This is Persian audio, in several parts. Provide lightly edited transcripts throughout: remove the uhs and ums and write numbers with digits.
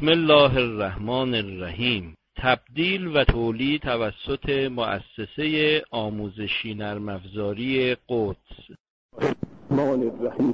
بسم الله الرحمن الرحیم. تبدیل و تولید توسط مؤسسه آموزشی نرم افزاری قدس. الرحمن الرحیم.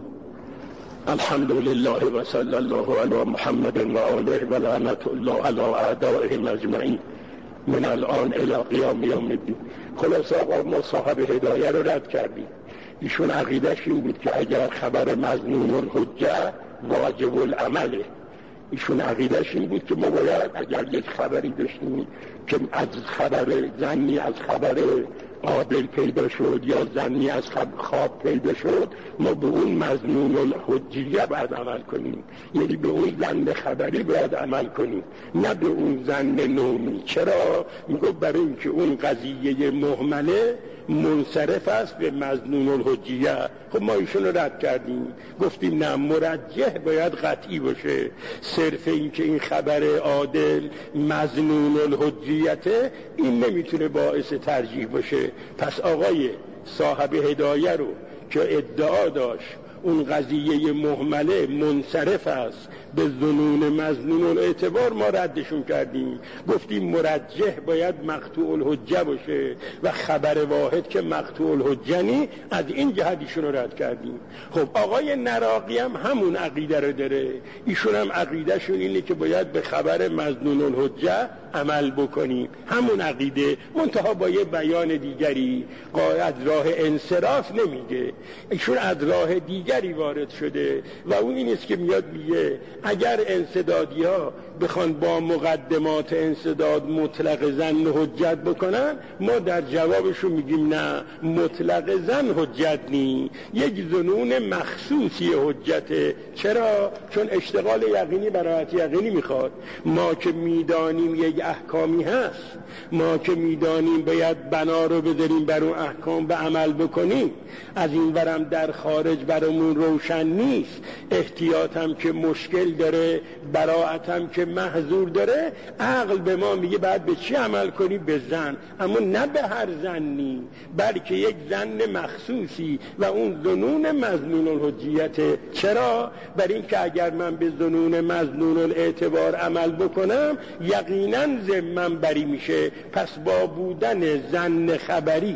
الحمد لله و صلی الله علی محمد و آله و لعنت الله علی اعدائهم اجمعین من الان الی قیام یوم الدین. خلاص آقا ما صاحب هدایه رو رد کردیم. ایشون عقیدهش این بود که اگر خبر مظنون الحجه واجب العمله. ایشون عقیدهش این بود که ما باید اگر یک خبری داشتیم که از خبر زنی از خبر عادل پیدا شد یا زنی از خواب پیدا شد، ما به اون مظنون الحجیه باید عمل کنیم، یعنی به اون زن خبری باید عمل کنیم، نه به اون زن نومی. چرا؟ میگو برای اینکه اون قضیه مهمله منصرف است به مظنون الحجیه. خب ما ایشون رو رد کردیم، گفتیم نه، مرجح باید قطعی باشه. صرف این که این خبر عادل مظنون الحجیته این نمیتونه باعث ترجیح باشه. پس آقای صاحب هدایه رو که ادعا داشت اون قضیه مهمله منصرف است به ظنون مظنون الاعتبار، ما ردشون کردیم، گفتیم مرجح باید مقطوع الحجه باشه و خبر واحد که مقطوع الحجه نی، از این جهت ایشون رو رد کردیم. خب آقای نراقی هم همون عقیده رو داره، ایشون هم عقیدهشون اینه که باید به خبر مظنون الحجه عمل بکنیم، همون عقیده، منتها با یه بیان دیگری. از راه انصراف نمیگه، ایشون از راه دیگری وارد شده و اون این است که میاد میگه اگر انسدادی ها بخوان با مقدمات انسداد مطلق زن حجت بکنن، ما در جوابشون میگیم نه، مطلق زن حجت نی، یک ظنون مخصوصی حجته. چرا؟ چون اشتغال یقینی برایت یقینی میخواد. ما که میدانیم یک احکامی هست، ما که میدانیم باید بنا رو بذاریم بر اون احکام به عمل بکنیم، از این ورم در خارج برامون روشن نیست، احتیاطم که مشکل داره، براعتم که محظور داره، عقل به ما میگه باید به چی عمل کنی؟ به زن، اما نه به هر زنی، بلکه یک زن مخصوصی و اون ظنون مظنون الحجیته. چرا؟ برای اینکه اگر من به ظنون مظنون الاعتبار عمل بکنم یقینا ذمم بری میشه، پس با بودن زن خبری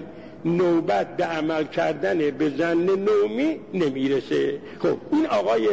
نوبت به عمل کردن به زن نومی نمیرسه. خب این آقای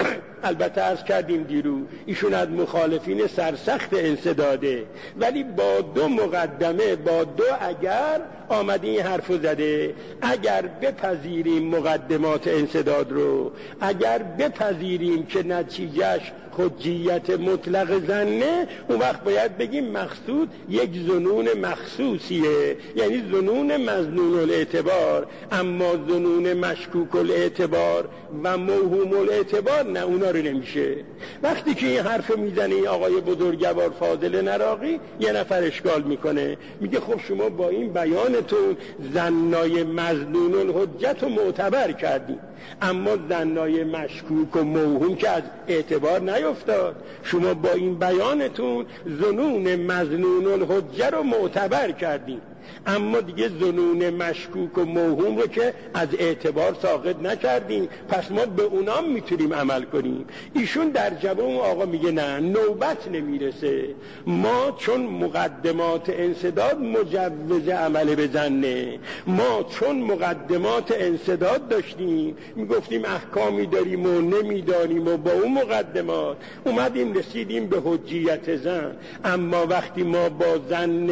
البته عرض کردیم دیرو ایشون از مخالفین سرسخت انسداده، ولی با دو مقدمه، با دو اگر آمده این حرفو زده. اگر بپذیریم مقدمات انسداد رو، اگر بپذیریم که نتیجهش حجیت مطلق زنه، اون وقت باید بگیم مقصود یک ظنون مخصوصیه، یعنی ظنون مظنون الاعتبار، اما ظنون مشکوک الاعتبار و موهوم الاعتبار نه، اونا رو نمیشه. وقتی که این حرف میزنه این آقای بزرگوار فاضل نراقی، یه نفر اشکال میکنه، میگه خب شما با این بیانتون زنای مظنون الحجت رو معتبر کردیم، اما زنای مشکوک و موهوم که از اعتبار نیفتاد. شما با این بیانتون ظنون مظنون الحجه رو معتبر کردیم، اما دیگه ظنون مشکوک و موهوم رو که از اعتبار ساقط نکردیم، پس ما به اونام میتونیم عمل کنیم. ایشون در جواب اون آقا میگه نه، نوبت نمیرسه، ما چون مقدمات انسداد مجوز عمل بزنه، ما چون مقدمات انسداد داشتیم میگفتیم احکامی داریم و نمیدانیم و با اون مقدمات اومدیم رسیدیم به حجیت زن، اما وقتی ما با زن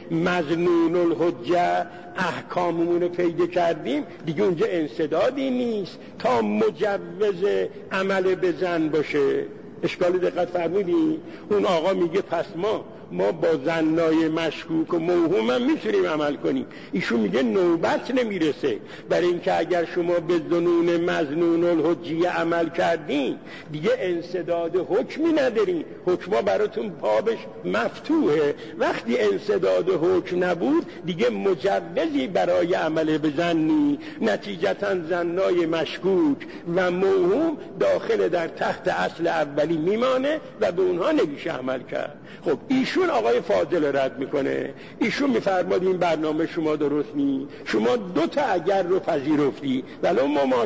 مظنون الحجه احکاممون رو پیدا کردیم، دیگه اونجا انسدادی نیست تا مجوز عمل به زن باشه. اشکال دقت فرمودی؟ اون آقا میگه پس ما با زنای مشکوک و موهوم هم میتونیم عمل کنیم. ایشون میگه نوبت نمیرسه، برای اینکه اگر شما به ظنون مظنون الحجیه عمل کردین دیگه انسداد حکمی ندارین، حکما براتون بابش مفتوحه. وقتی انسداد حکم نبود دیگه مجوزی برای عمل به زن نی، نتیجتا زنای مشکوک و موهوم داخل در تحت اصل اولی بنابراین میمانه و به اونها نمیشه عمل کرد. خب ایشون آقای فاضل رد میکنه، ایشون میفرماد این برنامه شما درست نی، شما 2 تا اگر رو پذیرفتی ولو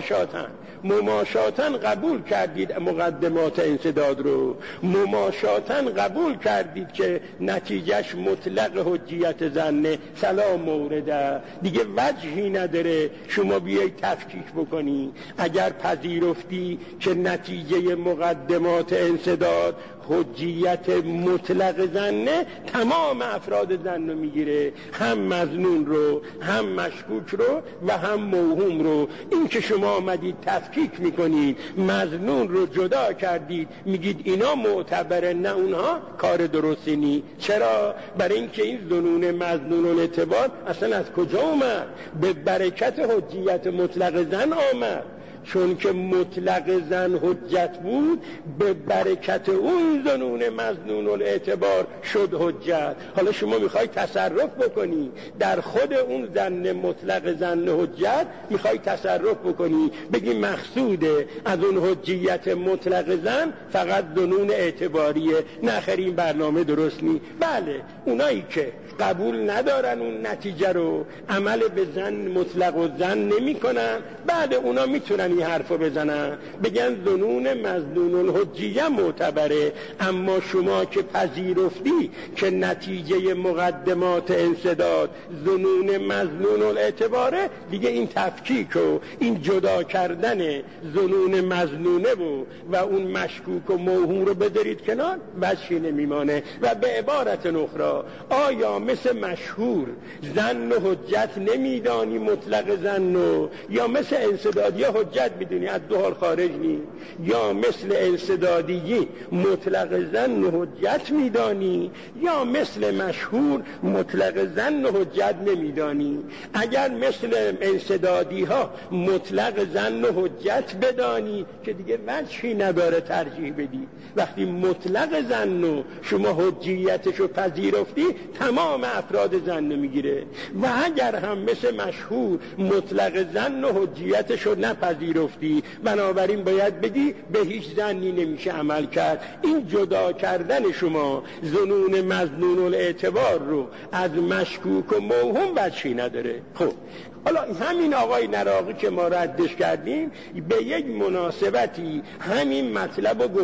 مماشاتن قبول کردید مقدمات انسداد رو، مماشاتن قبول کردید که نتیجهش مطلق حجیت ظنه، سلام مورده، دیگه وجهی نداره شما بیای تفکیک بکنی. اگر پذیرفتی که نتیجه مقدمات انسداد حجیت مطلق ظنه، تمام افراد ظن رو میگیره، هم مظنون رو، هم مشکوک رو و هم موهوم رو. این که شما آمدید تفکیک میکنید، مظنون رو جدا کردید، میگید اینا معتبره نه اونها، کار درستی نی. چرا؟ برای اینکه این ظنون مظنون الاعتبار اصلا از کجا اومد؟ به برکت حجیت مطلق ظن آمد. چون که مطلق ظن حجت بود، به برکت اون ظنون مظنون الاعتبار شد حجت. حالا شما میخوای تصرف بکنی در خود اون ظن مطلق ظن حجت، میخوای تصرف بکنی بگی مقصود از اون حجیت مطلق ظن فقط ظنون اعتباریه، نه خیر این برنامه درست نی. بله، اونایی که قبول ندارن اون نتیجه رو، عمل به ظن مطلق و ظن نمی کنن، بعد اونا میتونن این حرفو بزنن بگن ظنون مظنون الحجیه معتبره. اما شما که پذیرفتی که نتیجه مقدمات انسداد ظنون مظنون الاعتباره، دیگه این تفکیک و این جدا کردن ظنون مظنونه و اون مشکوک و موهوم رو بذارید کنار، وجهی نمیمانه. و به عبارت اخرى، آیا مثل مشهور ظن و حجت نمیدانی مطلق ظن، یا مثل انسدادی حجت میدونی، از 2 حال خارج نی، یا مثل انسدادی مطلق ظن و حجت میدانی، یا مثل مشهور مطلق ظن و حجت نمیدانی. اگر مثل انسدادی ها مطلق ظن و حجت بدانی که دیگه وجهی نداره ترجیح بدی. وقتی مطلق ظن و شما حجیتشو پذیرفتی، تمام افراد ظن میگیره. و اگر هم مثل مشهور مطلق ظن و حجیتشو نپذیرفتی، بنابراین باید بگی به هیچ ظنی نمیشه عمل کرد. این جدا کردن شما ظنون مظنون الاعتبار رو از مشکوک و موهوم وجهی نداره. خب حالا همین آقای نراقی که ما ردش کردیم به یک مناسبتی همین مطلب رو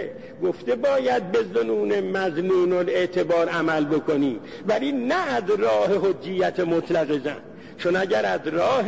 گفته باید به ظنون مظنون الاعتبار عمل بکنی، ولی نه از راه حجیت مطلق ظن. چون اگر از راه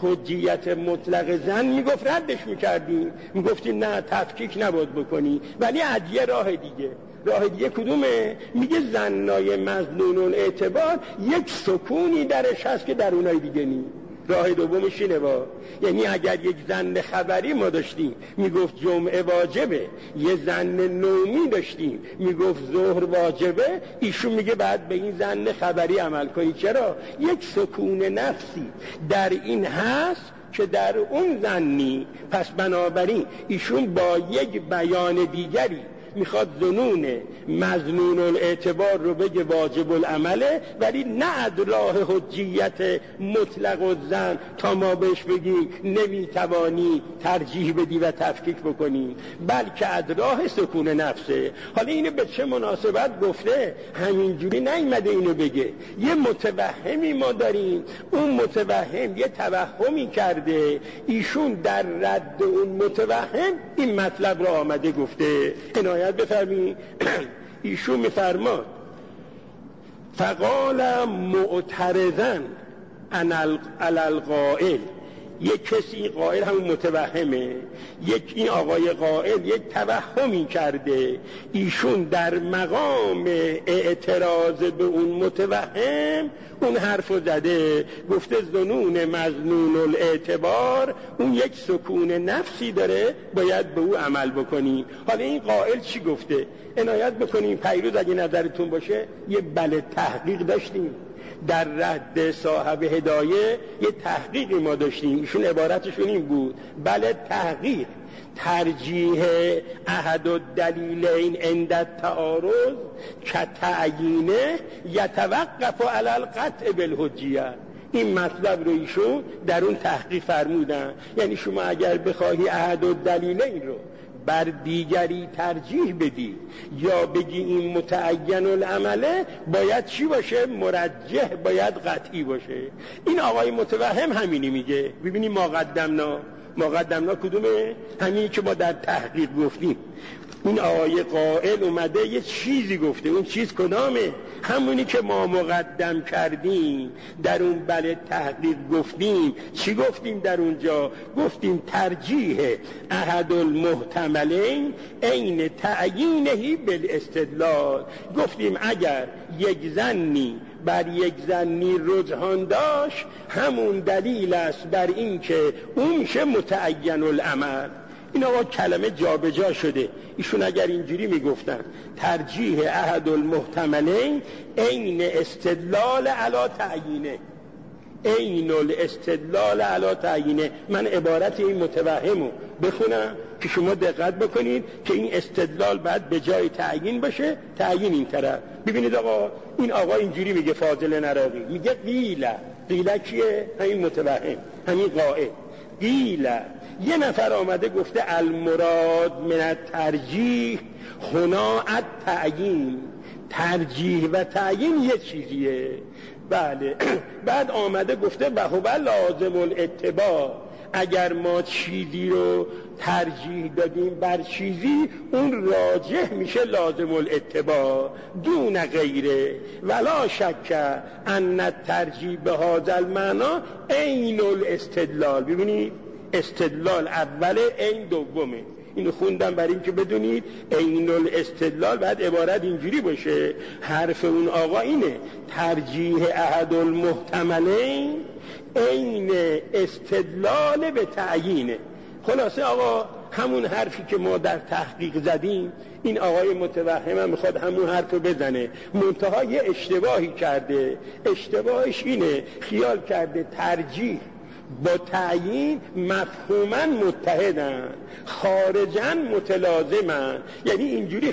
حجیت مطلق ظن میگفت ردش میکردیم، میگفتیم نه تفکیک نباید بکنی، ولی از یه راه دیگه. راه دیگه کدومه؟ میگه ظنای مظنون الاعتبار یک سکونی درش هست که در اونای دیگه نی. راه دومش اینه یعنی اگر یک ظن خبری ما داشتیم میگفت جمعه واجبه، یه ظن نومی داشتیم میگفت ظهر واجبه، ایشون میگه بعد به این ظن خبری عمل کنی. چرا؟ یک سکون نفسی در این هست که در اون ظنی. پس بنابراین ایشون با یک بیان دیگری میخواد ظنون مظنون الاعتبار رو بگه واجب العمله، ولی نه از راه حجیت مطلق الظن تا ما بهش بگیم نمیتوانی ترجیح بدی و تفکیک بکنی، بلکه از راه سکون نفسه. حالا اینو به چه مناسبت گفته؟ همینجوری نیامده اینو بگه. یه متوهمی ما داریم، اون متوهم یه توهمی کرده، ایشون در رد اون متوهم این مطلب رو آمده گفته. عنایت بفرمی. ایشون میفرماد فقال معترضا علی القائل، یک کسی قائل همون متوهمه، این آقای قائل یک توهمی کرده، ایشون در مقام اعتراض به اون متوهم اون حرفو زده، گفته ظنون مظنون الاعتبار اون یک سکون نفسی داره، باید به او عمل بکنی. حالا این قائل چی گفته؟ عنایت بکنیم. پیروز اگه نظرتون باشه یه بله تحقیق داشتیم در رد صاحب هدایه، یه تحقیقی ما داشتیم، ایشون عبارتشون این بود: بله تحقیق ترجیح احد الدلیلین عند التعارض کتعیینه یتوقف علی القطع بالحجیه. این مطلب رو ایشون در اون تحقیق فرمودن. یعنی شما اگر بخواهی احد الدلیلین رو بر دیگری ترجیح بدی یا بگی این متعین العمله، باید چی باشه؟ مرجح، باید قطعی باشه. این آقای متوهم همینی میگه. ببینی ما قدمنا کدومه؟ همینی که ما در تحقیق گفتیم. این آقای قائل اومده یه چیزی گفته. اون چیز کدامه؟ همونی که ما مقدم کردیم، در اون تحقیق گفتیم. چی گفتیم در اونجا؟ گفتیم ترجیح احد المحتملین عین تعیینه بالاستدلال. گفتیم اگر یک ظنی بر یک ظنی رجحان داشت، همون دلیل است بر این که اون میشه متعین العمل. این آقا کلمه جابجا شده. ایشون اگر اینجوری میگفتن ترجیح احد المحتملین عین استدلال علی تعیینه، عین الاستدلال علی تعیینه، من عبارت این متوهمو بخونم که شما دقت بکنید که این استدلال باید به جای تعیین باشه، تعیین این طرف. ببینید آقا، این آقا اینجوری میگه، فاضل نراقی میگه قیله کیه؟ همین متوهم، همین قائل. قیله یه نفر آمده گفته المراد من الترجیح هنا التعیین، ترجیح و تعیین یه چیزیه. بله. بعد آمده گفته و هو لازم الاتباع، اگر ما چیزی رو ترجیح دادیم بر چیزی، اون راجح میشه لازم الاتباع دون غیره. ولا شک ان الترجیح به هذا المعنی عین الاستدلال. ببینید استدلال اوله، عین دومه. اینو خوندم برای این که بدونید عین الاستدلال بعد عبارت اینجوری باشه. حرف اون آقا اینه ترجیح احد المحتملین عین استدلال به تعیینه. خلاصه آقا همون حرفی که ما در تحقیق زدیم، این آقای متوهم هم میخواد همون حرف رو بزنه، منتها یه اشتباهی کرده. اشتباهش اینه خیال کرده ترجیح با تعیین مفهوماً متحدن، خارجاً متلازمن. یعنی اینجوری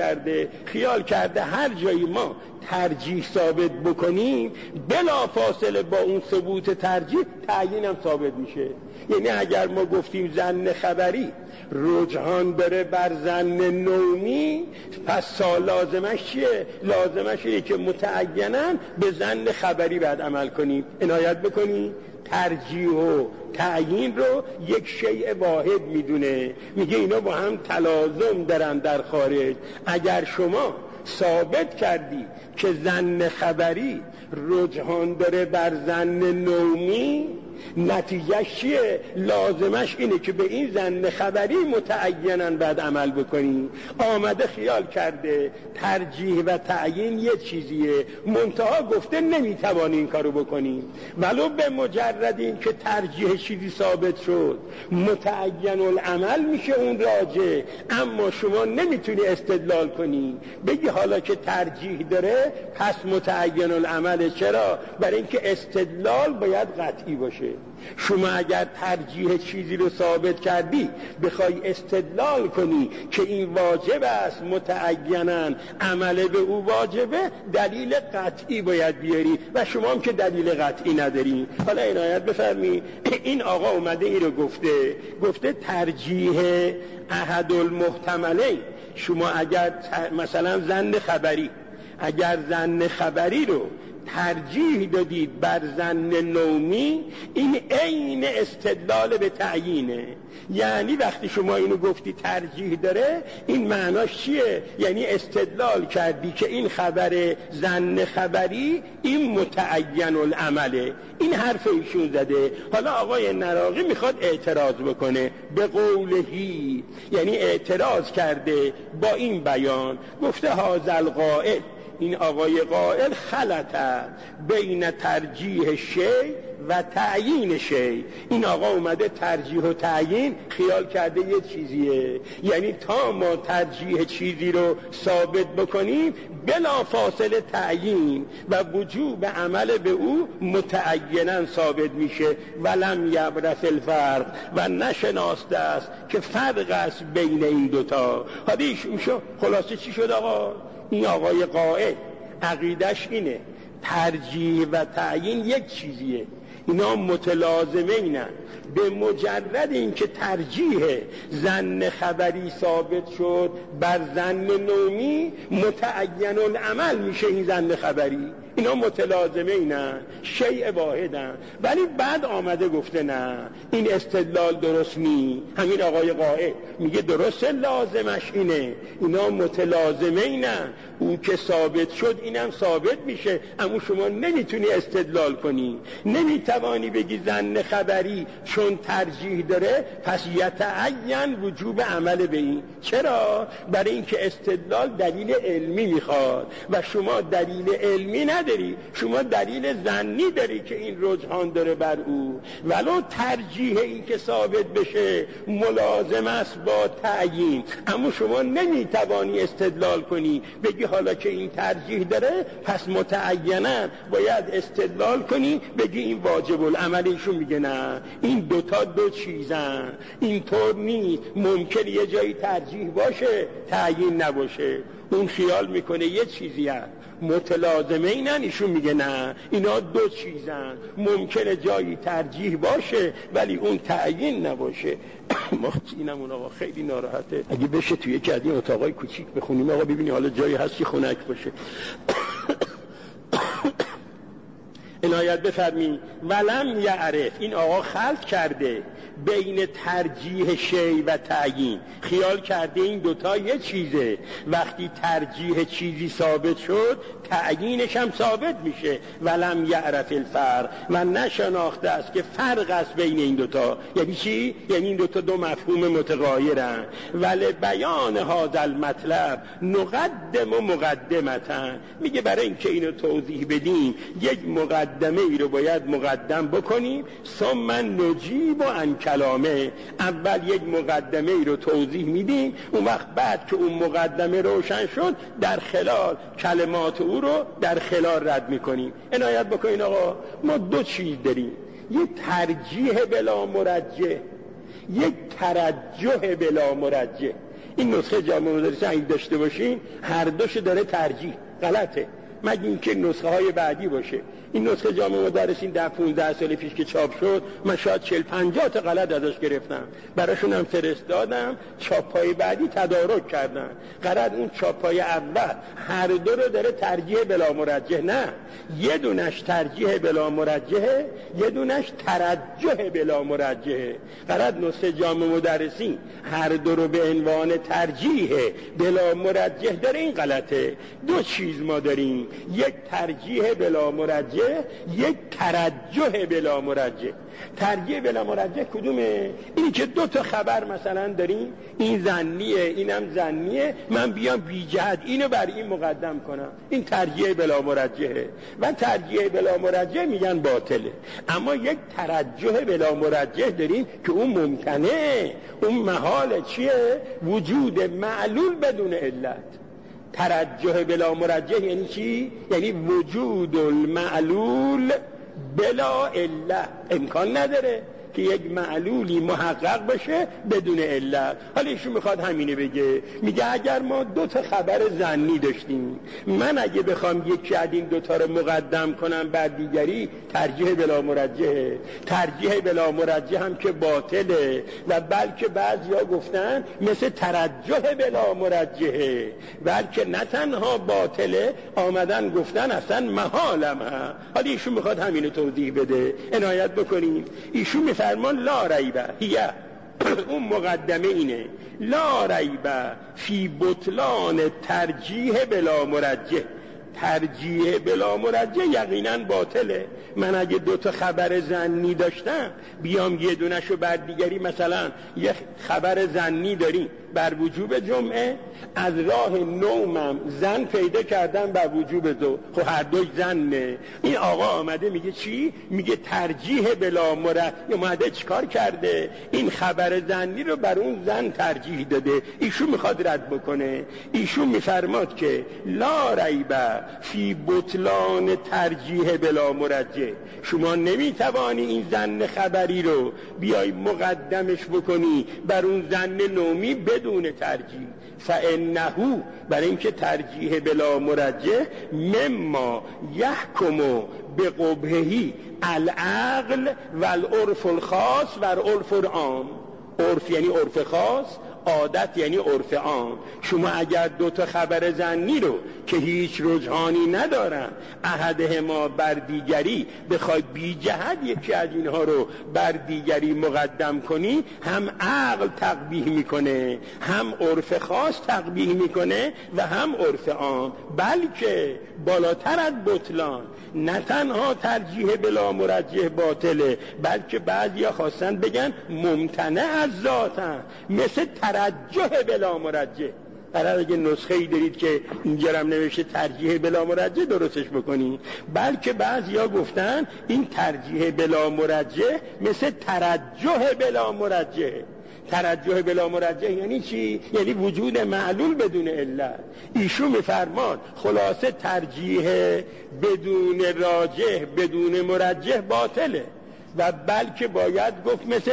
خیال کرده هر جایی ما ترجیح ثابت بکنیم، بلا فاصله با اون ثبوت ترجیح تعیین هم ثابت میشه. یعنی اگر ما گفتیم ظن خبری رجحان داره بر ظن نومی، پس لازمش چیه؟ لازمش اینه که متعیناً به ظن خبری باید عمل کنیم. عنایت بکنیم ترجیح و تعیین رو یک شیء واحد میدونه، میگه اینا با هم تلازم دارن در خارج. اگر شما ثابت کردی که ظن خبری رجحان داره بر ظن نومی، نتیجهش چیه؟ لازمش اینه که به این ظن خبری متعیناً باید عمل بکنی. آمده خیال کرده ترجیح و تعیین یه چیزیه، منتها گفته نمیتوانی این کارو بکنی. ولو به مجرد این که ترجیح چیزی ثابت شد، متعین العمل میشه اون راجع، اما شما نمیتونی استدلال کنی بگی حالا که ترجیح داره پس متعین العمل. چرا؟ برای اینکه استدلال باید قطعی باشه. شما اگر ترجیح چیزی رو ثابت کردی، بخوای استدلال کنی که این واجب است متعیناً عمل به او واجبه، دلیل قطعی باید بیاری و شما هم که دلیل قطعی نداری. حالا عنایت بفرمی، این آقا اومده این رو گفته ترجیح احد المحتملین. شما اگر مثلا ظن خبری رو ترجیح دادید بر ظن نومی، این عین استدلال به تعیینه. یعنی وقتی شما اینو گفتی ترجیح داره، این معناش چیه؟ یعنی استدلال کردی که این خبر ظن خبری این متعین العمله. این حرف ایشون زده. حالا آقای نراقی میخواد اعتراض بکنه به قولهی، یعنی اعتراض کرده با این بیان. گفته هذا القائل، این آقای قائل خلطه بین ترجیح شی و تعیین شی. این آقا اومده ترجیح و تعیین خیال کرده یه چیزیه، یعنی تا ما ترجیح چیزی رو ثابت بکنیم، بلا فاصله تعیین و وجوب عمل به او متعیناً ثابت میشه. ولم یبرث الفرق، و نشناسته است که فرق است بین این دوتا. حدیث میشه. خلاصه چی شد آقا؟ این آقای قائل عقیدش اینه ترجیح و تعیین یک چیزیه، اینا متلازمه اینن. به مجرد اینکه ترجیح ظن خبری ثابت شد بر ظن نومی، متعین العمل میشه این ظن خبری. اینا متلازمه اینن، شیء واحدن. ولی بعد آمده گفته نه، این استدلال درست نی. همین آقای قائل میگه درست لازمش اینه، اینا متلازمه اینن، اون که ثابت شد اینم ثابت میشه. اما شما نمیتونی استدلال کنی، نمیتوانی بگی ظن خبری چون ترجیح داره پس یتعین وجوب عمل به این. چرا؟ برای اینکه استدلال دلیل علمی میخواد و شما دلیل علمی نداری، شما دلیل ظنی داری که این رجحان داره بر او. ولو ترجیح این که ثابت بشه ملازم است با تعیین، اما شما نمیتوانی استدلال کنی بگی حالا که این ترجیح داره پس متعیناً باید استدلال کنی بگی این واجب العمل. ایشون میگه نه، این دوتا دو چیزن، اینطور نیست. ممکن یه جایی ترجیح باشه تعیین نباشه. اون خیال میکنه یه چیزی هست متلازمه اینن، ایشون میگه نه، اینا دو چیزن، ممکنه جایی ترجیح باشه ولی اون تعیین نباشه. اینم اون آقا خیلی ناراحته. اگه بشه توی یکی از این اتاقای کوچیک بخونیم آقا، ببینی حالا جایی هست که خنک باشه. عنایت بفرمی. ولم یعرف، این آقا خلط کرده بین ترجیح شی و تعیین. خیال کرده این دوتا یه چیزه، وقتی ترجیح چیزی ثابت شد تعیینش هم ثابت میشه. ولم یعرف الفرق، من نشناخته است که فرق است بین این دوتا. یعنی چی؟ یعنی این دوتا دو مفهوم متغایرن. ولی بیان هذا المطلب نقدم و مقدمتن، میگه برای اینکه اینو توضیح بدیم یک مقدمه ای رو باید مقدم بکنیم. ثم نجیب عن کلامه، اول یک مقدمه ای رو توضیح میدیم، اون وقت بعد که اون مقدمه روشن شد در خلال کلمات او رو در خلال رد میکنیم. عنایت بکنین آقا، ما دو چیز داریم، یک ترجیح بلا مرجح، یک ترجح بلا مرجح. این نسخه جامع مدرسه اگه داشته باشین هر دوش داره ترجیح، غلطه مگه اینکه نسخه های بعدی باشه. این نسخه جامع مدرسین در 15 سال پیش که چاپ شد من شاید 40-50 تا غلط ازش گرفتم، براشون هم فرستادم، چاپای بعدی تدارک کردن. قرار اون چاپای اول هر دو رو داره ترجیح بلا مرجح، نه یه دونش ترجیح بلا مرجحه، یه دونش ترجح بلا مرجحه. قرار نسخه جامع مدرسین هر دو رو به عنوان ترجیح بلا مرجح داره، این غلطه. دو چیز ما داریم، یک ترجیح بلا مرجح، یک ترجح بلا مرجح. ترجیح بلا مرجح کدومه؟ اینی که دو تا خبر مثلا داریم، این ظنیه اینم ظنیه، من بیام بی جهت اینو بر این مقدم کنم، این ترجیح بلا مرجحه. و ترجیح بلا مرجح میگن باطله. اما یک ترجح بلا مرجح داریم که اون ممکنه، اون محال چیه؟ وجود معلول بدون علت. ترجح بلا مرجح یعنی چی؟ یعنی وجود المعلول بلا علت. امکان نداره که یک معلولی محقق بشه بدون علت. حالا ایشون میخواد همینه بگه، میگه اگر ما دو تا خبر ظنی داشتیم، من اگه بخوام یکی از این دوتا رو مقدم کنم بر دیگری، ترجیح بلا مرجحه. ترجیح بلا مرجح هم که باطله و بلکه بعضیا گفتن مثل ترجح بلا مرجحه، بلکه نه تنها باطله، آمدن گفتن اصلا محالم ها. حالا ایشون میخواد همینو توضیح بده. عنایت بکنیم. ایشون فرمان لا ریبه هیه، اون مقدمه اینه، لا ریبه فی بطلان ترجیح بلا مرجح. ترجیح بلا مرجح یقینا باطله. من اگه دو تا خبر ظنی داشتم بیام یه دونشو بر دیگری، مثلا یه خبر ظنی داریم بر وجوب جمعه، از راه نومم زن پیدا کردم بر وجوب دو، خب هر دوش زنه. این آقا آمده میگه چی؟ میگه ترجیح بلا مرجح. اومده چیکار کرده؟ این خبر ظنی رو بر اون زن ترجیح داده. ایشون میخواد رد بکنه. ایشون میفرماد که لا ریبه فی بطلان ترجیح بلا مرجح. شما نمیتوانی این ظن خبری رو بیای مقدمش بکنی بر اون ظن نومی بدون ترجیح. فانه، برای اینکه ترجیح بلا مرجح مما یحکم بقبحه العقل و العرف الخاص و العرف العام. عرف یعنی عرف خاص، عادت یعنی عرف عام. شما اگر دوتا خبر ظنی رو که هیچ رجحانی ندارن احدهما بر دیگری بخوای بی جهت یکی از اینها رو بر دیگری مقدم کنی، هم عقل تقبیح میکنه، هم عرف خاص تقبیح میکنه و هم عرف عام. بلکه بالاتر از بطلان نه تنها ترجیح بلا مرجح باطله، بلکه بعضیا خواستن بگن ممتنع از ذاتن، مثل ترجح بلا مرجح. قرار اگه نسخه ای دارید که اینجا هم نوشته ترجیح بلا مرجح درستش بکنی. بلکه بعضیا گفتن این ترجیح بلا مرجح مثل ترجح بلا مرجح. ترجح بلا مرجح یعنی چی؟ یعنی وجود معلول بدون علت. ایشون میفرمان خلاصه ترجیح بدون راجح بدون مرجح باطله و بلکه باید گفت مثل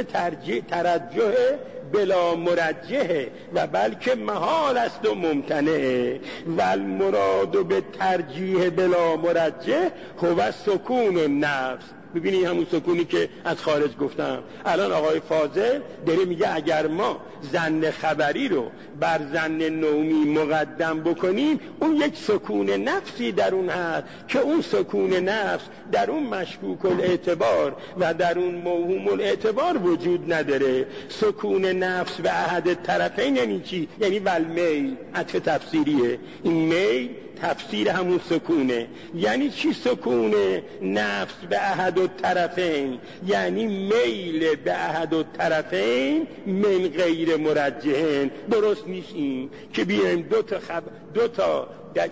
ترجح بلا مرجحه و بلکه محال است و ممتنعه. و المراد به ترجیح بلا مرجح هو سکون النفس. ببینید همون سکونی که از خارج گفتم. الان آقای فاضل داره میگه اگر ما ظن خبری رو بر ظن نومی مقدم بکنیم اون یک سکون نفسی در اون هست که اون سکون نفس در اون مشکوک الاعتبار و در اون موهوم الاعتبار وجود نداره. سکون نفس به احد طرفین یعنی چی؟ یعنی والمیل. عطف تفسیریه. این میل تفسیر همون سکونه. یعنی چی سکون نفس به احد الطرفین؟ یعنی میل به احد الطرفین من غیر مرجحین. درست نیست این که بیایم دو تا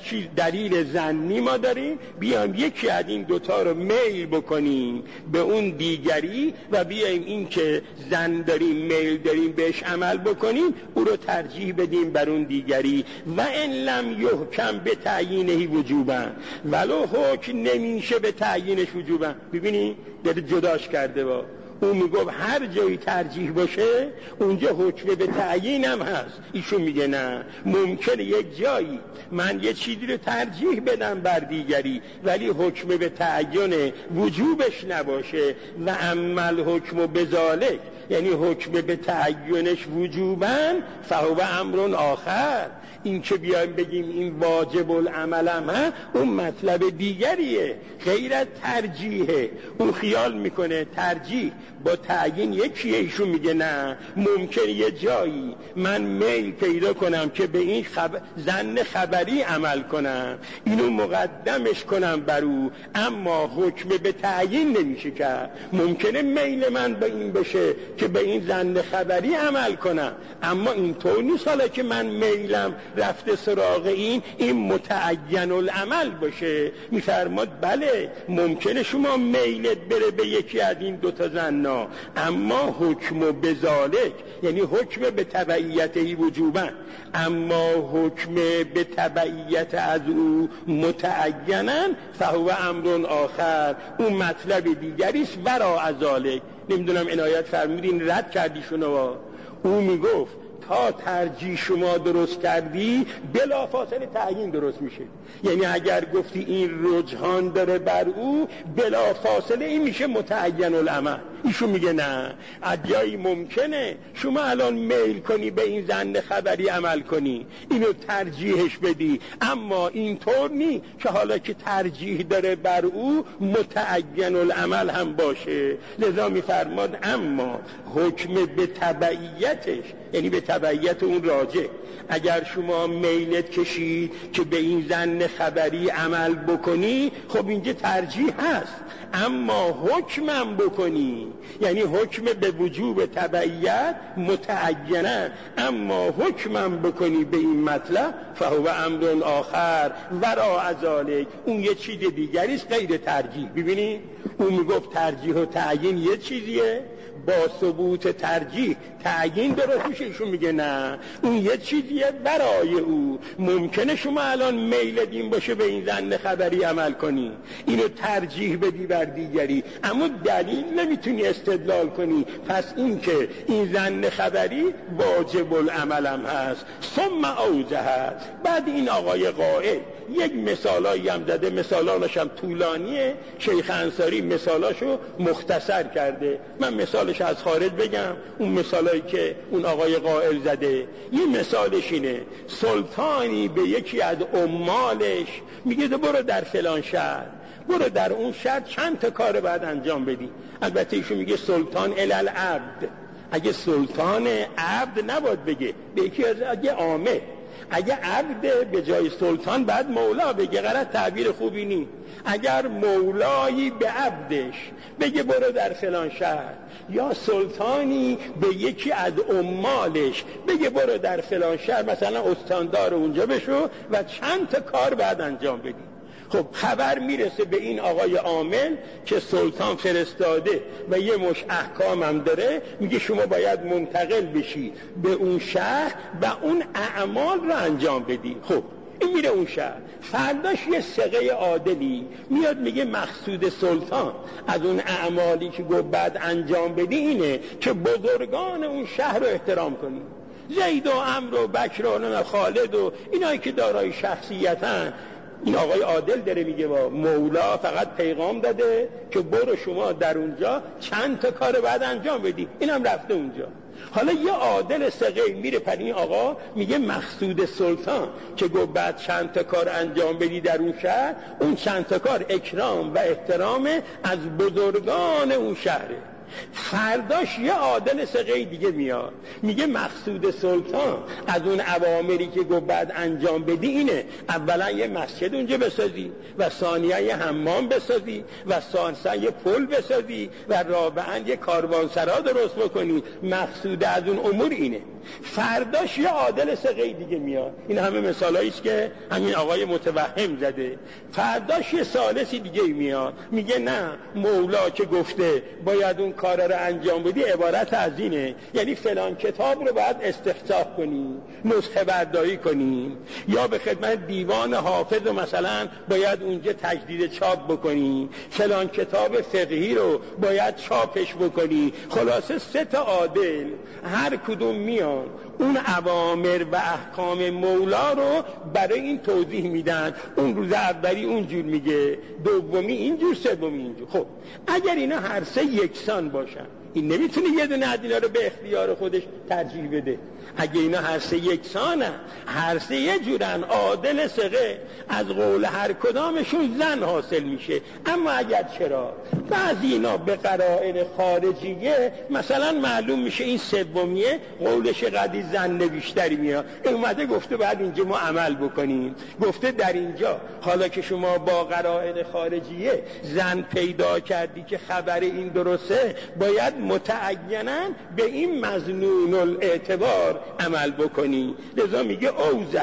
دلیل ظنی ما داریم، بیایم یکی از این دوتا رو میل بکنیم به اون دیگری و بیایم این که ظن داریم میل داریم بهش عمل بکنیم او رو ترجیح بدیم بر اون دیگری. و ان لم یحکم به تعیینه وجوبا، ولو حکم نمیشه به تعیینش وجوبا. ببینید داره جداش کرده. با اون میگه هر جایی ترجیح باشه اونجا حکم به تعیین هم هست. ایشون میگه نه، ممکنه یک جایی من یه چیزی رو ترجیح بدم بر دیگری ولی حکم به تعیین وجوبش نباشه. و عمل حکم بذالک، یعنی حکم به تعیینش وجوبن فهو امر آخر. این که بیایم بگیم این واجب العمل هم اون مطلب دیگریه غیر از ترجیحه. اون خیال میکنه ترجیح با تعیین یکیه. ایشون میگه نه، ممکنه یه جایی من میل پیدا کنم که به این ظن خبری عمل کنم، اینو مقدمش کنم بر او، اما حکم به تعیین نمیشه کرد. ممکنه میل من به این بشه که به این ظن خبری عمل کنم، اما اینطور نیست حالا که من میلم رفته سراغ این متعین العمل باشه. میفرماد بله ممکنه شما میلت بره به یکی از این دوتا ظنا، اما حکم بذالک یعنی حکم به تبعیته وجوبا، اما حکم به تبعیت از او متعینا فهو امر آخر، اون مطلب دیگریست ورا از ذالک. نمیدونم عنایت فرمودین رد کردی شنو. او میگفت تا ترجیح شما درست کردی بلا فاصله تعیین درست میشه. یعنی اگر گفتی این رجحان داره بر او بلا فاصله این میشه متعین العمل. ایشون میگه نه، ادیایی ممکنه شما الان میل کنی به این ظن خبری عمل کنی اینو ترجیحش بدی، اما اینطور نی که حالا که ترجیح داره بر او متعین العمل هم باشه. لذا میفرماد اما حکم به تبعیتش یعنی به تبعیت اون راجع، اگر شما میلت کشید که به این ظن خبری عمل بکنی خب اینجا ترجیح هست، اما حکمم بکنی یعنی حکم به وجوب تبعیت متعینه، اما حکمم بکنی به این مطلب فهو امر آخر ورا از ذالک، اون یه چیز دیگریست غیر ترجیح. ببینید اون میگفت ترجیح و تعیین یه چیزیه، با ثبوت ترجیح تعیین درست میشه. ایشون میگه نه، اون یه چیزیه برای او. ممکنه شما الان میل دین باشه به این ظن خبری عمل کنی، اینو ترجیح بدی بر دیگری، اما دلیل نمیتونی استدلال کنی. پس این که این ظن خبری واجب العمل هم هست. ثم اوجه، بعد این آقای قائل یک مثالایی هم زده، مثالانش هم طولانیه. شیخ انصاری مثالاشو مختصر کرده. من مثالش از خارج بگم، اون مثالایی که اون آقای قائل زده. یه مثالش اینه: سلطانی به یکی از عمالش میگه برو در فلان شهر، برو در اون شهر چند تا کار باید انجام بدی. البته ایشون میگه سلطان الالعبد. اگه سلطان عبد نباید بگه، به یکی از اگه عامه، اگه عبد به جای سلطان بعد مولا بگه، غلط تعبیر خوبی نی. اگر مولایی به عبدش بگه برو در فلان شهر، یا سلطانی به یکی از عمالش بگه برو در فلان شهر، مثلا استاندار اونجا بشو و چند تا کار بعد انجام بدی. خب خبر میرسه به این آقای عامل که سلطان فرستاده و یه مش احکام هم داره، میگه شما باید منتقل بشی به اون شهر و اون اعمال رو انجام بدی. خب این میره اون شهر، فرداش یه ثقه عادلی میاد میگه مقصود سلطان از اون اعمالی که گفت بعد انجام بدی اینه که بزرگان اون شهر رو احترام کنی. زید و عمرو و بکر و خالد و اینایی که دارای شخصیتن. این آقای عادل داره میگه با مولا فقط پیغام داده که برو شما در اونجا چند تا کار بعد انجام بدی، اینم رفته اونجا. حالا یه عادل ثقه میره پر این آقا میگه مقصود سلطان که گفت بعد چند تا کار انجام بدی در اون شهر، اون چند تا کار اکرام و احترام از بزرگان اون شهره. فرداش یه عادل ثقه دیگه میاد میگه مقصود سلطان از اون اوامری که گفت بعد انجام بدی اینه: اولا یه مسجد اونجا بسازی، و ثانیاً یه حمام بسازی، و ثالثاً یه پل بسازی، و رابعاً یه کاروانسرا درست بکنی. مقصود از اون امور اینه. فرداش یه عادل ثقه دیگه میاد. این همه مثالایی است که همین آقای متوهم زده. فرداش یه ثالثی دیگه میاد میگه نه، مولا که گفته باید اون کار رو انجام بدی عبارت از اینه، یعنی فلان کتاب رو باید استفتاح کنی، نسخه برداری کنی، یا به خدمت دیوان حافظ مثلا باید اونجا تجدید چاپ بکنی، فلان کتاب فقهی رو باید چاپش بکنی. خلاصه 3 تا عادل هر کدوم میان اون اوامر و احکام مولا رو برای این توضیح میدن. اون روز اولی اونجور میگه، دومی اینجور، سومی اینجور. خب اگر اینا هر 3 یکسان باشن، این نمیتونه یه دونه از اینا رو به اختیار خودش ترجیح بده. اگه اینا هر 3 یکسانن، هر 3 یه جورن، عادل ثقه، از قول هر کدامشون زن حاصل میشه. اما اگر چرا بعضی اینا به قرائن خارجیه مثلا معلوم میشه این سومیه قولش قدی زن بیشتری میاد، اومده گفته بعد اینجا ما عمل بکنیم، گفته در اینجا حالا که شما با قرائن خارجیه زن پیدا کردی که خبر این درسته، باید متعیناً به این مظنون الاعتبار عمل بکنی. لذا میگه اوزه،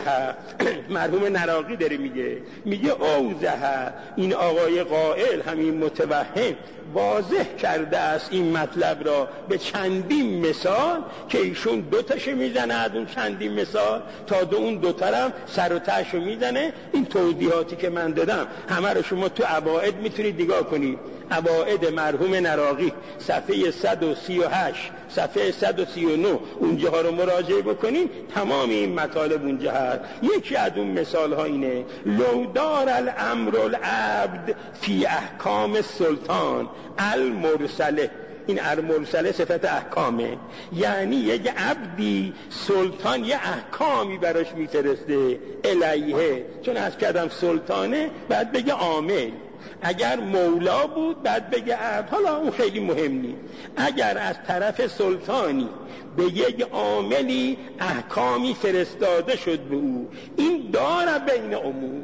مرحوم نراقی داره میگه اوزه، این آقای قائل همین متوهم واضح کرده است این مطلب را به چندین مثال که ایشون 2 تاشو میزنه از اون چندین مثال تا اون 2 تا هم سر و تهشو میزنه. این توضیحاتی که من دادم همه رو شما تو عوائد میتونید نگاه کنید. عوائد مرحوم نراقی صفحه 138 صفحه 139 اونجاها رو مراجعه بکنین، تمام این مطالب اونجا هست. یکی از اون مثال ها اینه: لو دار الامر العبد فی احکام سلطان المرسله. این المرسله صفت احکامه، یعنی یک عبدی سلطان یه احکامی براش میفرسته الیه، چون از کردم سلطانه بعد بگه عامل، اگر مولا بود بعد بگه عبد. حالا اون خیلی مهم نیست. اگر از طرف سلطانی به یک عاملی احکامی فرستاده شد به او، این داره بین امور،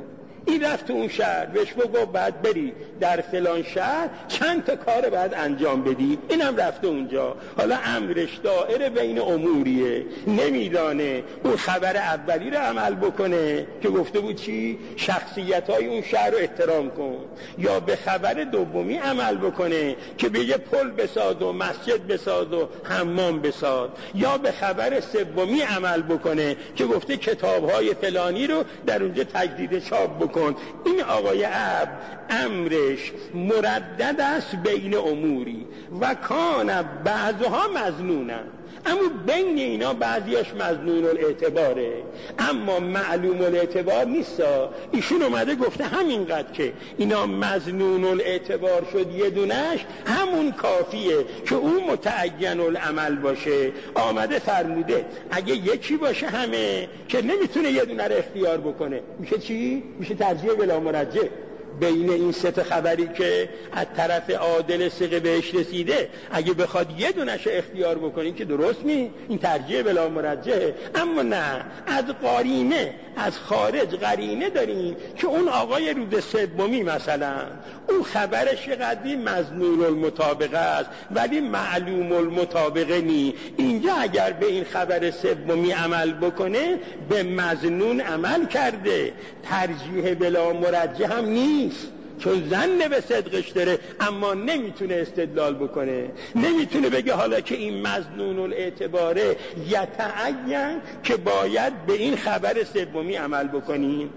این رفت اون شهر، بهش گفت بعد بری در فلان شهر چند تا کار بعد انجام بدی، اینم رفته اونجا. حالا امرش دائره بین اموریه، نمیدانه اون خبر اولی رو عمل بکنه که گفته بود چی؟ شخصیت‌های اون شهر رو احترام کن، یا به خبر دومی عمل بکنه که بگه پل بساز و مسجد بساز و حمام بساز، یا به خبر سومی عمل بکنه که گفته کتاب‌های فلانی رو در اونجا تجدید چاپ بکن. این آقای عبد امرش مردد است بین اموری و کان بعضها مظنونن، اما بین اینا بعضیاش مظنون الاعتباره اما معلوم الاعتبار نیست. ایشون اومده گفته همینقدر که اینا مظنون الاعتبار شد یه دونش همون کافیه که اون متعین العمل باشه. آمده فرموده اگه یکی باشه همه که نمیتونه یه دونه رو اختیار بکنه، میشه چی؟ میشه ترجیح بلا مرجح. بین این سه تا خبری که از طرف عادل ثقه بهش رسیده اگه بخواد یه دونش اختیار بکنین که درست نی، این ترجیح بلا مرجحه. اما نه، از قرینه، از خارج قرینه داریم که اون آقای روز سومی مثلا اون خبرش قدری مظنون المطابقه است ولی معلوم المطابقه نی. اینجا اگر به این خبر سومی عمل بکنه به مظنون عمل کرده، ترجیح بلا مرجح هم نیست چون ظن به صدقش داره اما نمیتونه استدلال بکنه، نمیتونه بگه حالا که این مظنون الاعتباره یتعین که باید به این خبر سومی عمل بکنیم.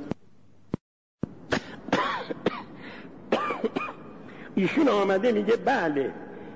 ایشون آمده میگه بله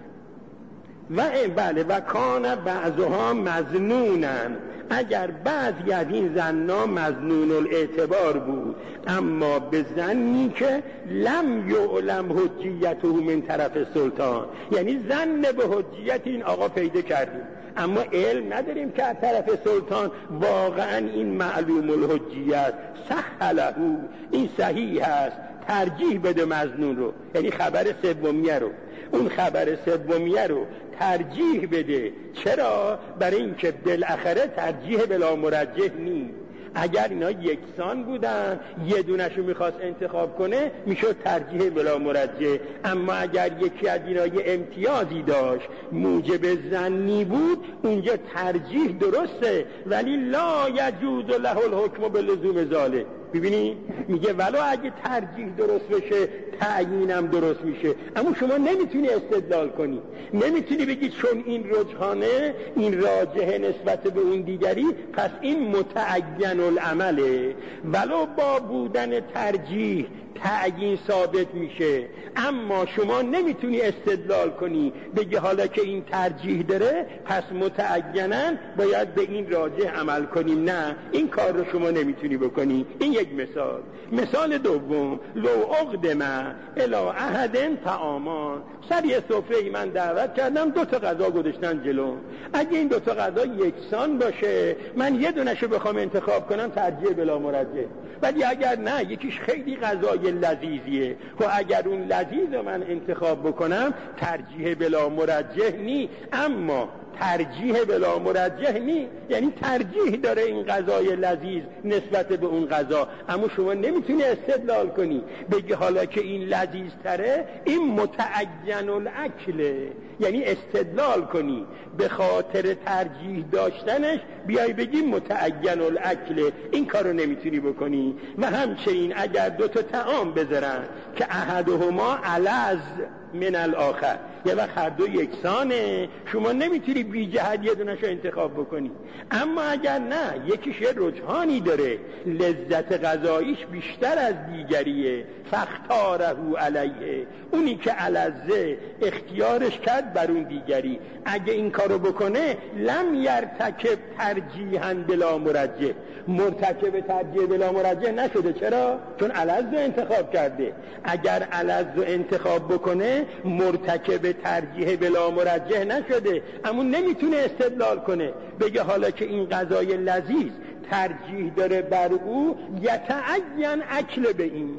و کان بعضها مظنونن، اگر بعضی از این ظنا مظنون الاعتبار بود اما به ظنی که لم یعلم حجیته من طرف سلطان، یعنی ظن به حجیت این آقا پیدا کردیم اما علم نداریم که از طرف سلطان واقعا این معلوم الحجیت صح له، این صحیح هست، ترجیح بده مظنون رو، یعنی خبر سومیه رو، اون خبر سومیه رو ترجیح بده. چرا؟ برای اینکه بالاخره ترجیح بلا مرجح نیست. اگر اینا یکسان بودن یه دونشو میخواست انتخاب کنه میشد ترجیح بلا مرجح، اما اگر یکی از اینا یه امتیازی داشت موجب ظنی بود اونجا ترجیح درسته ولی لا یجوز له الحکم بلزوم ذالک. ببینی میگه ولو اگه ترجیح درست بشه تعیینم درست میشه، اما شما نمیتونی استدلال کنی، نمیتونی بگی چون این رجحانه این راجحه نسبت به اون دیگری پس این متعین العمله. ولو با بودن ترجیح تعیین ثابت میشه اما شما نمیتونی استدلال کنی بگی حالا که این ترجیح داره پس متعیناً باید به این راجح عمل کنیم. نه، این کار رو شما نمیتونی بکنی. این یک مثال. مثال دوم، لو اقدم الی احد طعامان، سر یه سفره من دعوت کردم 2 تا غذا گذاشتن جلو، اگه این 2 تا غذا یکسان باشه من یه دونشو بخوام انتخاب کنم ترجیح بلا مرجح، ولی اگر نه یکیش خیلی غذای لذیذیه و اگر اون لذیذ رو من انتخاب بکنم ترجیح بلا مرجح نی. اما ترجیح بلا مرجح نی یعنی ترجیح داره این غذای لذیذ نسبت به اون غذا، اما شما نمیتونی استدلال کنی بگی حالا که این لذیذ تره این متعین الاکله، یعنی استدلال کنی به خاطر ترجیح داشتنش بیای بگی متعین الاکله، این کارو نمیتونی بکنی. و همچنین اگر 2 تا طعام بذارن که احدهما الذ من الاخر، یه وقت هر دو یکسانه شما نمیتونی بی جهت یه دونشو انتخاب بکنی. اما اگر نه یکیش یه رجحانی داره لذت غذاییش بیشتر از دیگریه فاختاره علیه، اونی که الذ اختیارش کرد بر اون دیگری، اگه این کارو بکنه لم یرتکب ترجیحا بلا مرجح، مرتکب ترجیح بلا مرجح نشده. چرا؟ چون الذ انتخاب کرده. اگر الذ انتخاب بکنه مرتکب ترجیح بلا مرجح نشده، اما نمیتونه استدلال کنه بگه حالا که این غذای لذیذ ترجیح داره بر او یتعین اکل به این،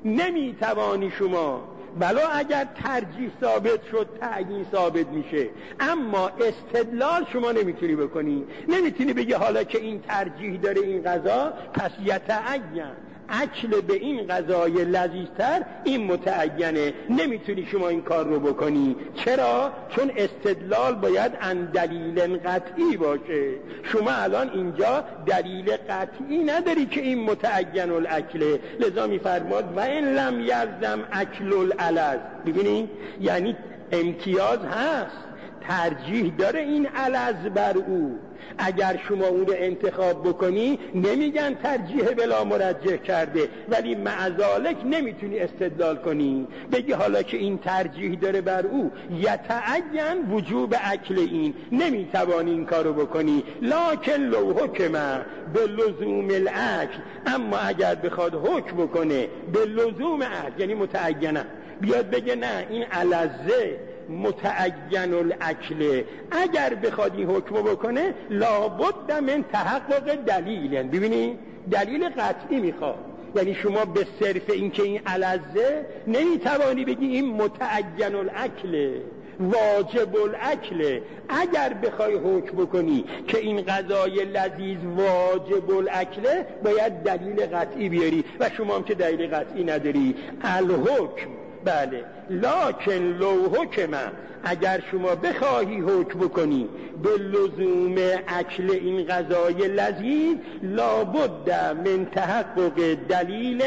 نمیتوانی شما بلا اگر ترجیح ثابت شد تعیین ثابت میشه، اما استدلال شما نمیتونی بکنی، نمیتونی بگی حالا که این ترجیح داره این غذا پس یتعین اکل به این غذای لذیذتر این متعینه، نمیتونی شما این کار رو بکنی. چرا؟ چون استدلال باید عن دلیل قطعی باشه. شما الان اینجا دلیل قطعی نداری که این متعین الاکله، لذا میفرماد و این لم یلزم اکل الالذ. ببینید یعنی امتیاز هست، ترجیح داره این الذ بر او. اگر شما اون رو انتخاب بکنی نمیگن ترجیح بلا مرجح کرده، ولی معذالک نمیتونی استدلال کنی بگی حالا که این ترجیح داره بر او یتعین وجوب اکل این، نمیتوانی این کارو بکنی. لکن لو حکم به لزوم الاکل، اما اگر بخواد حکم بکنه به لزوم اکل یعنی متعینه، بیاد بگه نه این الذه متعین الاکل، اگر بخواد این حکم بکنه لابد من تحقق دلیل. ببینید دلیل قطعی میخواد، یعنی شما به صرف این که این الذه نمیتوانی بگی این متعین الاکل واجب الاکل. اگر بخوای حکم بکنی که این غذای لذیذ واجب الاکل باید دلیل قطعی بیاری و شما هم که دلیل قطعی نداری. الحکم بله، لکن لو حکم، اگر شما بخواهی حکم بکنی به لزوم اکل این غذای لذیذ لابد من تحقق دلیل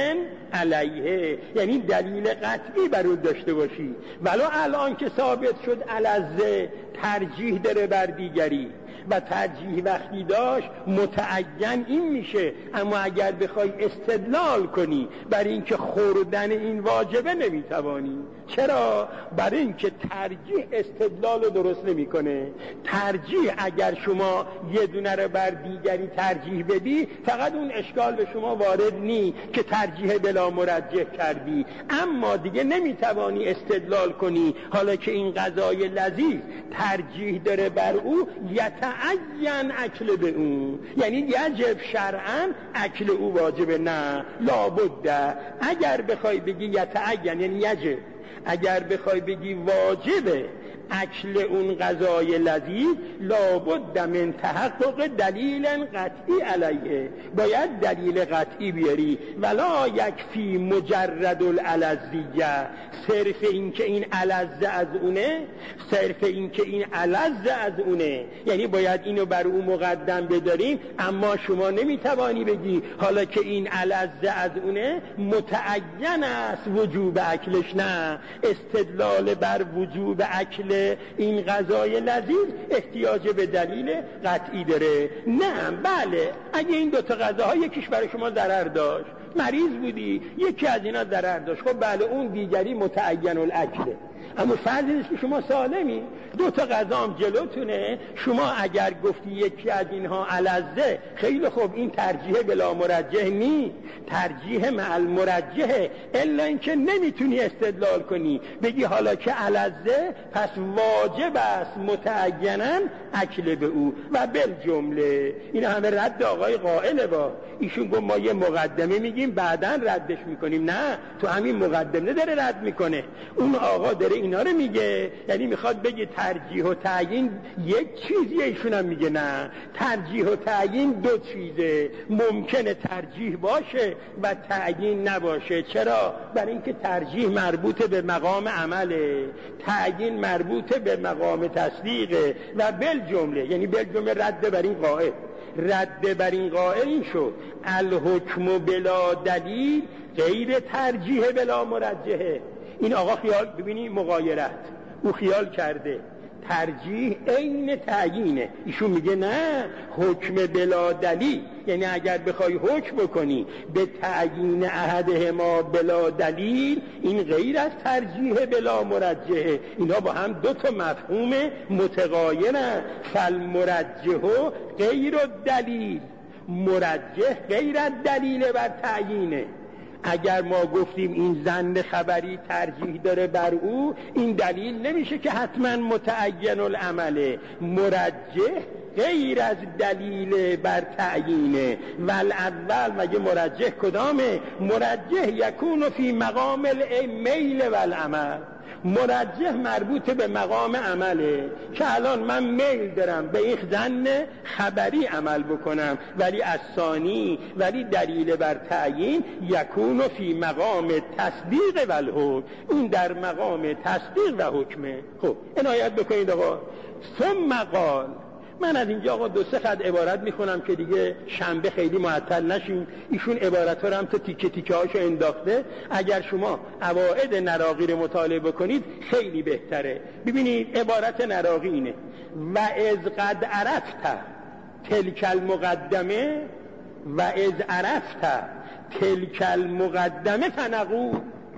علیه، یعنی دلیل قطعی بر او داشته باشی. ولو الان که ثابت شد الذه ترجیح داره بر دیگری و ترجیح وقتی داشت متعین این میشه، اما اگر بخوای استدلال کنی بر اینکه خوردن این واجبه نمیتوانی. چرا؟ برای اینکه ترجیح استدلال رو درست نمیکنه. ترجیح اگر شما یه دونه رو بر دیگری ترجیح بدی فقط اون اشکال به شما وارد نی که ترجیح بلا مرجح کردی، اما دیگه نمیتوانی استدلال کنی حالا که این غذای لذیذ ترجیح داره بر او یتعین اکل به او، یعنی یجب شرعا اکل او واجبه، نه لابد. اگر بخوای بگی یتعین یعنی یجب، اگر بخوای بگی واجبه اکل اون غذای لذیذ لابد من تحقق دلیل قطعی علیه، باید دلیل قطعی بیاری. ولا یکفی مجرد الالذیه، صرف این که این الذ از اونه، صرف این که این الذ از اونه یعنی باید اینو بر او مقدم بداریم، اما شما نمیتوانی بگی حالا که این الذ از اونه متعین است وجوب اکلش، نه. استدلال بر وجوب اکل این غذای لذیذ احتیاج به دلیل قطعی داره. نه بله، اگه این دوتا غذاها یکیش برای شما ضرر داشت، مریض بودی یکی از اینا ضرر داشت، خب بله اون دیگری متعین الاکله، اما فرض نیست که شما سالمی، دو تا غذا هم جلوتونه، شما اگر گفتی یکی از اینها الذه خیلی خوب، این ترجیح بلا مرجح نی، ترجیح مع المرجحه، الا اینکه نمیتونی استدلال کنی بگی حالا که الذه پس واجب است متعینا اکل به او. و بالجمله این همه رد آقای قائله، با ایشون گفت ما یه مقدمه میگیم بعداً ردش میکنیم، نه تو همین مقدمه داره رد میکنه. اون آقا داره اینا رو میگه، یعنی میخواد بگه ترجیح و تعیین یک چیزیه، ایشون هم میگه نه، ترجیح و تعیین دو چیزه، ممکنه ترجیح باشه و تعیین نباشه. چرا؟ برای اینکه ترجیح مربوط به مقام عمله، تعیین مربوط به مقام تصدیقه. و بالجمله یعنی بالجمله رد بر این قائل، رد بر این قائل این شد الحکم بلا دلیل غیر ترجیح بلا مرجحه. این آقا خیال، ببینی مغایرت، او خیال کرده ترجیح عین تعیینه، ایشون میگه نه، حکم بلا دلیل، یعنی اگر بخوای حکم بکنی به تعیین احدهما بلا دلیل این غیر از ترجیح بلا مرجحه. اینا با هم دو تا مفهوم متغایرن. فالمرجح غیر الدلیل، مرجح غیر الدلیل بر تعیینه. اگر ما گفتیم این ظن خبری ترجیح داره بر او، این دلیل نمیشه که حتما متعین العمله، مرجح غیر از دلیل بر تعیینه. والاول مگه مرجح کدامه؟ مرجح یکون فی مقام المیل والعمل، مرجح مربوط به مقام عمله که الان من میل دارم به این ظن خبری عمل بکنم، ولی الثانی ولی دلیل بر تعیین یکون فی مقام تصدیق و الحکم، این در مقام تصدیق و حکمه. خب عنایت بکنید آقا. ثم قال، من از اینجا آقا 2-3 خط عبارت میخونم که دیگه شنبه خیلی معطل نشیم. ایشون عبارت ها رو هم تا تیکه تیکه هاشو انداخته، اگر شما قواعد نراقی رو مطالعه بکنید خیلی بهتره. ببینید عبارت نراقی اینه: و از قد عرفت تلک المقدمه و از عرفت تلک المقدمه فنقول.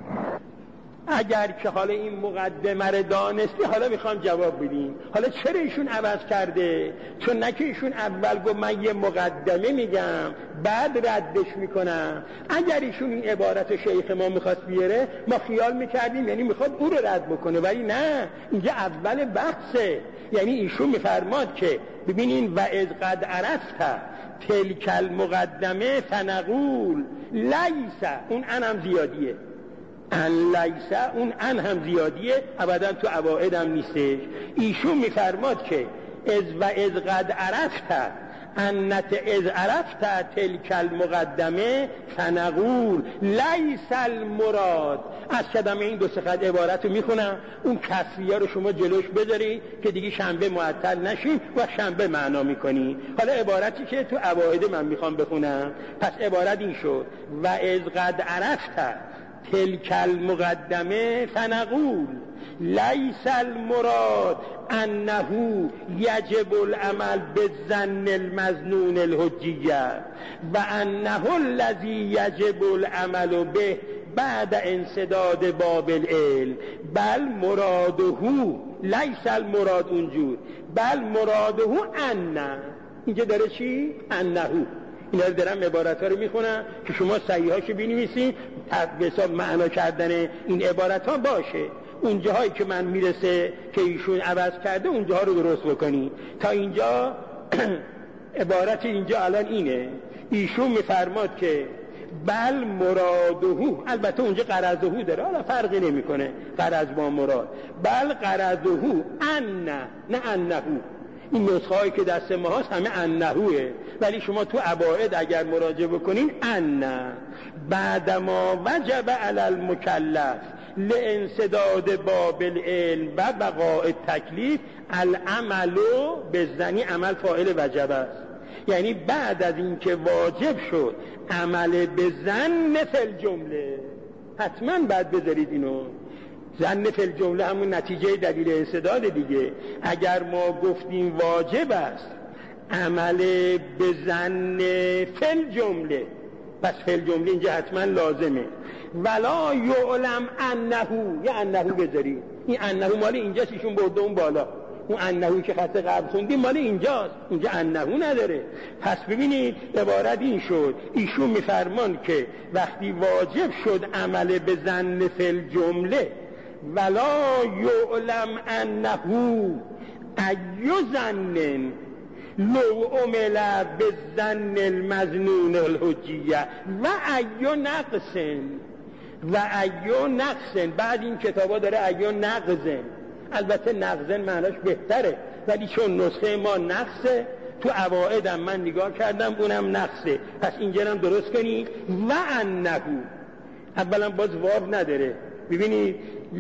اگر که حالا این مقدمه رو دانستی، حالا میخوام جواب بدیم حالا چرا ایشون عوض کرده. چون نه که ایشون اول گفت من یه مقدمه میگم بعد ردش میکنم. اگر ایشون این عبارت شیخ ما میخواست بیاره، ما خیال میکردیم یعنی میخواد او رو رد بکنه، ولی نه، اینجا اول بحثه. یعنی ایشون میفرماد که ببینین و از قد عرفت تلک المقدمه فنقول لیس، اون انم زیادیه، ان لیسه، اون ان هم زیادیه، ابدا تو عوائد هم نیستش. ایشون میفرماد که از قد عرفت انت از عرفت تلک المقدمه فنقول لیس المراد. از کدام این 2-3 خط عبارت رو میخونم، اون کسریه رو شما جلوش بذاری که دیگه شنبه معطل نشیم و شنبه معنا میکنی. حالا عبارتی که تو عوائد من میخوام بخونم، پس عبارت این شد: و از قد عرفت تلک المقدمه فنقول لیس المراد انه یجب العمل بالظن المظنون الحجیه و انه الذی یجب العمل به بعد انسداد باب العلم، بل مراده لیس المراد اونجور، بل مراده ان. اینجا داره چی؟ انه. اینا رو دارم عبارت ها رو میخونم که شما صحیح هاشو بنویسید، به حساب معنا کردن این عبارت ها باشه. اون جاهایی که من میرسه که ایشون عوض کرده اونجاها رو درست بکنی. تا اینجا عبارت اینجا الان اینه: ایشون میفرماد که بل مرادهو، البته اونجا قرضهو داره، حالا فرقی نمیکنه قرض با مراد، بل قرضهو ان، نه انهو. این نسخه هایی که دست ما هست همه انهوه، ولی شما تو عبائد اگر مراجعه بکنین ان بعدما وجب علی المکلف لانسداد باب العلم و بقاء التکلیف العمل بالظن، عمل فاعل وجب است. یعنی بعد از این که واجب شد عمل به ظن فی الجمله، حتما بعد بذارید اینو. ظن فی الجمله همون نتیجه دلیل انسداد دیگه. اگر ما گفتیم واجب است عمل به ظن فی الجمله، پس فی الجمله اینجا حتما لازمه. ولا یعلم انه، یا انه بذارید. این انه مال اینجاست، ایشون برده اون بالا. اون انهو که خط قبل خوندیم مال اینجاست، اینجا انهو نداره. پس ببینید عبارت این شد: ایشون میفرمان که وقتی واجب شد عمل به ظن فی الجمله، ولا یعلم انه ای ظن لو عمل بالظن المظنون الحجیه و ای نقص، و ای نقص. بعد این کتابا داره ای نقص، البته نقصن معناش بهتره، ولی چون نسخه ما نقصه، تو عوائدم من نگاه کردم اونم نقصه، پس اینجا هم درست کنی. و انه، اولا باز واو نداره. ببینید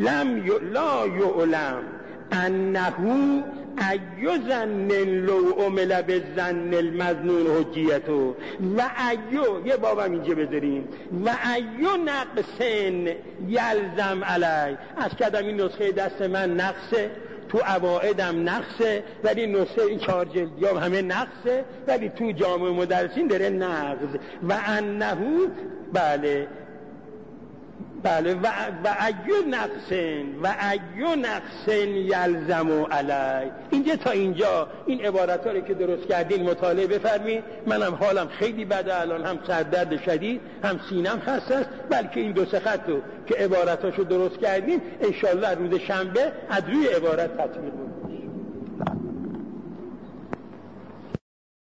لا یعلم انه ای ظن لو عمل بالظن المظنون حجیتو و ای، یه بابم اینجا بذاریم، و ای نقص یلزم علی. از کدام این نسخه دست من نقصه، تو عوائدم نقصه، ولی نسخه این 4 جلدی هم همه نقصه، ولی تو جامع مدرسین داره نقص. و انه، بله و ای نقص یلزم علی. اینجا تا اینجا این عبارت ها رو که درست کردین مطالعه بفرمایید. منم حالم خیلی بده الان، هم سردرد شدید هم سینم خسته است، بلکه این 2-3 خط رو که عبارتاشو درست کردین انشالله روز شنبه از روی عبارت تطبیق کنید.